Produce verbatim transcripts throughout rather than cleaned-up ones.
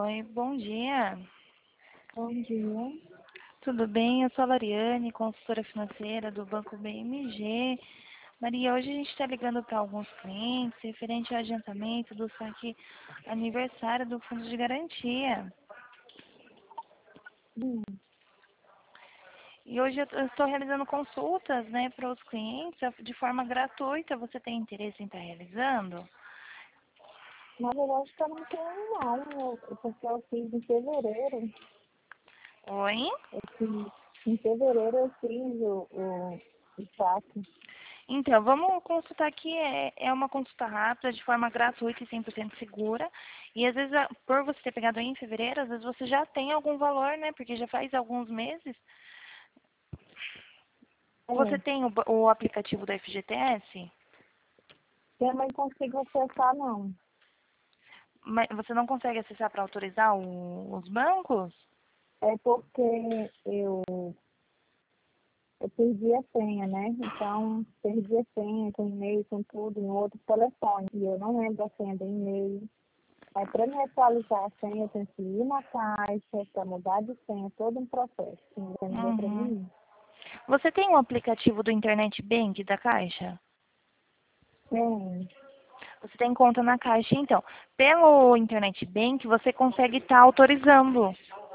Oi, bom dia. Bom dia. Tudo bem? Eu sou a Lariane, consultora financeira do Banco B M G. Maria, hoje a gente está ligando para alguns clientes referente ao adiantamento do saque aniversário do Fundo de Garantia. Hum, E hoje eu eu estou realizando consultas, né, para os clientes de forma gratuita. Você tem interesse em estar realizando? Na verdade, eu não tenho não, eu- porque eu fiz em fevereiro. Oi? Eu fiz, em fevereiro eu fiz o, o, o saque. Então, vamos consultar aqui. É, é uma consulta rápida, de forma gratuita e cem por cento segura. E às vezes, a- por você ter pegado aí em fevereiro, às vezes você já tem algum valor, né? Porque já faz alguns meses. Você É, tem o, ba- o aplicativo do F G T S? eu não consigo acessar não. Mas você não consegue acessar para autorizar o- os bancos? É porque eu, eu perdi a senha, né? Então, perdi a senha com e-mail, com tudo, em outro telefone. E eu não lembro a senha do e-mail. Aí, para me atualizar a senha, eu tenho que ir na caixa, para mudar de senha, todo um processo. Ninguém não deu para Uhum. mim. Você tem o aplicativo do Internet Bank da Caixa? Tem. Você tem conta na Caixa, então. Pelo Internet Bank, você consegue estar autorizando.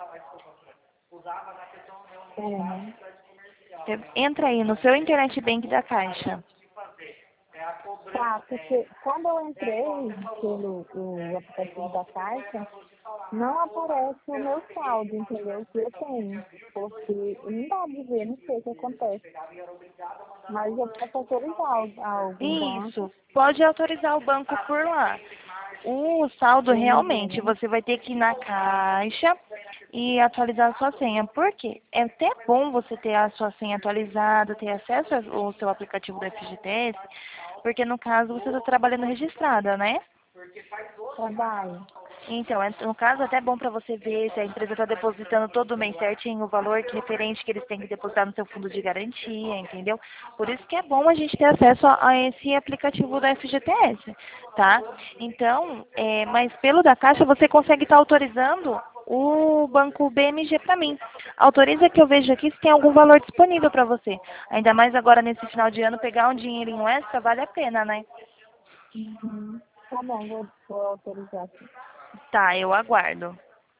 Uhum. Você entra aí no seu Internet Bank da Caixa. Tá, porque quando eu entrei pelo o aplicativo da Caixa, não aparece o meu saldo, entendeu? Que eu tenho. Porque não dá de ver, não sei o que acontece. Mas eu posso autorizar al- a algum Isso, banco pode autorizar o banco por lá. O saldo B M G, realmente né? você vai ter que ir na caixa e atualizar a sua senha. Por quê? É até bom você ter a sua senha atualizada, ter acesso ao seu aplicativo do F G T S, porque no caso você está trabalhando registrada, né? Trabalho. Então, é- no caso, é até bom para você ver se a empresa está depositando todo mês certinho o valor que referente que eles têm que depositar no seu fundo de garantia, entendeu? Por isso que é bom a gente ter acesso a, a esse aplicativo da F G T S, tá? Então, é, mas pelo da Caixa você consegue estar autorizando o banco B M G para mim. Autoriza que eu veja aqui se tem algum valor disponível para você. Ainda mais agora nesse final de ano, pegar um dinheirinho extra vale a pena, né? Uhum. Tá bom, vou, vou autorizar aqui. Tá, eu aguardo.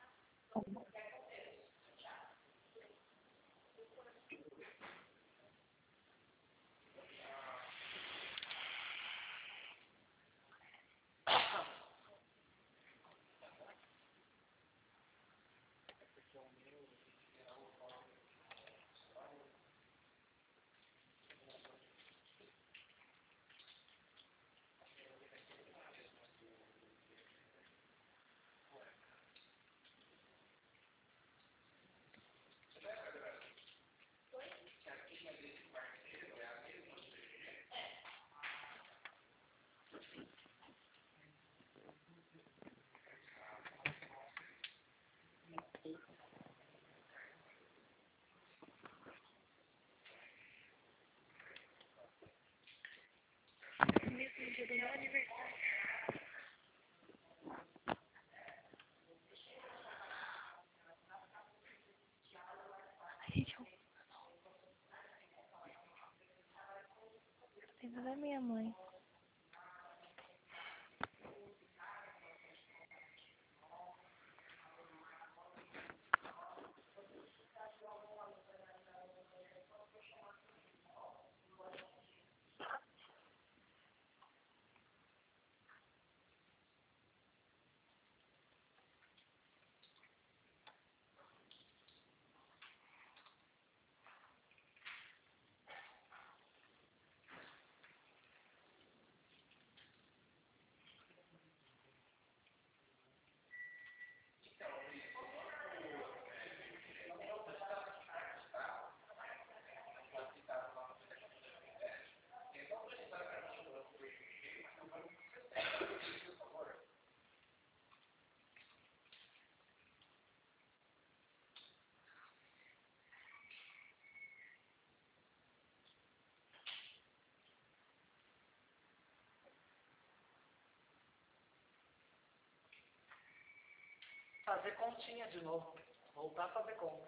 Gente, eu tenho da minha mãe. fazer continha de novo. Voltar a fazer conta.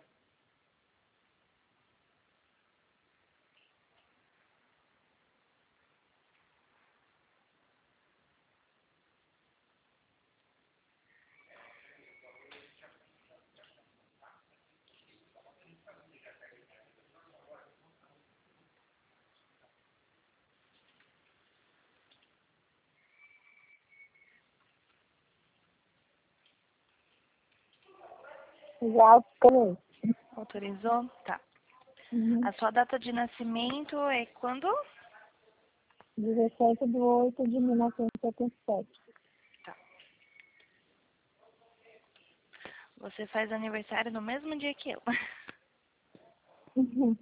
Já autorizei. Autorizou? Tá. Uhum. A sua data de nascimento é quando? dezessete de oito de mil novecentos e setenta e sete. Tá. Você faz aniversário no mesmo dia que eu. Uhum.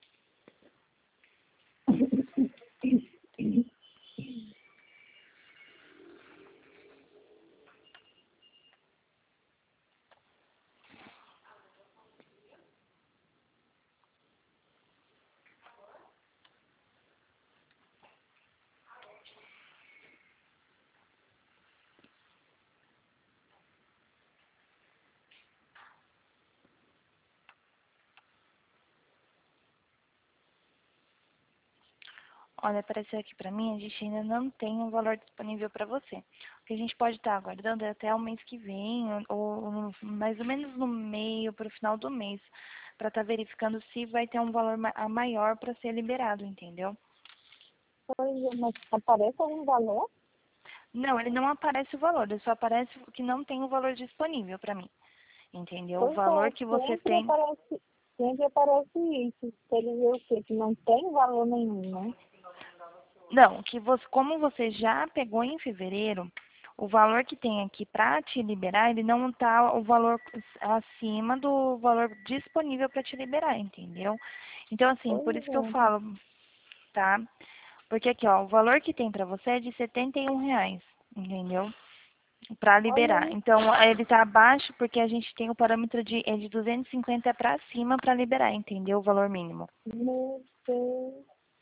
Olha, apareceu aqui pra mim, a gente ainda não tem um valor disponível para você. O que a gente pode estar aguardando é até o mês que vem, ou, ou no- mais ou menos no meio, para o final do mês, para estar verificando se vai ter um valor ma- a maior para ser liberado, entendeu? Pois é, mas aparece algum valor? Não, ele não aparece o valor, ele só aparece que não tem o valor disponível para mim, entendeu? O Pois valor é, que você sempre tem. aparece, sempre aparece isso. Quer dizer o quê? Que não tem valor nenhum, né? Não, que você, como você já pegou em fevereiro, o valor que tem aqui para te liberar, ele não está o valor acima do valor disponível para te liberar, entendeu? Então, assim, por Pois isso que eu é. falo, tá? Porque aqui, ó, o valor que tem para você é de setenta e um reais, entendeu? Para Olha liberar. aí, Então, ele está abaixo porque a gente tem o parâmetro de, é de duzentos e cinquenta para cima para liberar, entendeu? O valor mínimo, meu Deus.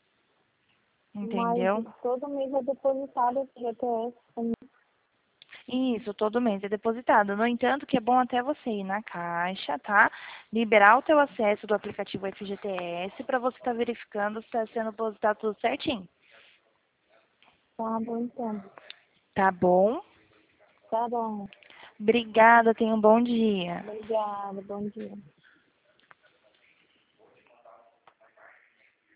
Mas entendeu? todo mês é depositado esse G T S também. Isso, todo mês é depositado. No entanto, que é bom até você ir na caixa, tá? Liberar o teu acesso do aplicativo F G T S para você estar verificando se está sendo depositado tudo certinho. Tá bom, então. Tá bom? Tá bom. Obrigada, tenha um bom dia. Obrigada, bom dia.